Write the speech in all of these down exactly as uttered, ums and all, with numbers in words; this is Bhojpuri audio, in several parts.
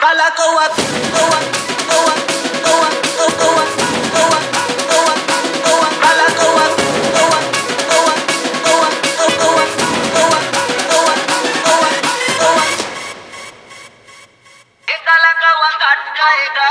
Kala koa, koa, koa, koa, koa, koa, koa, koa, koa, kala koa, koa, koa, koa, koa, koa, koa, koa, koa, koa. ये काला कौवा काट खाएगा।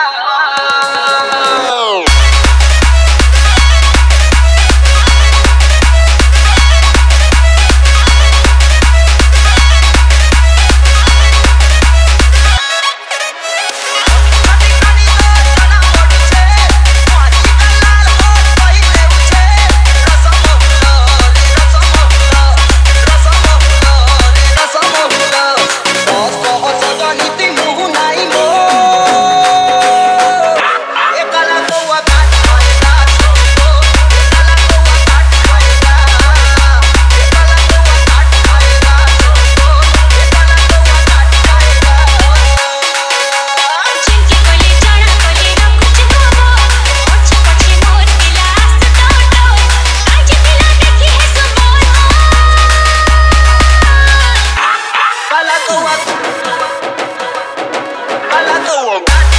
Kala koa, kala koa.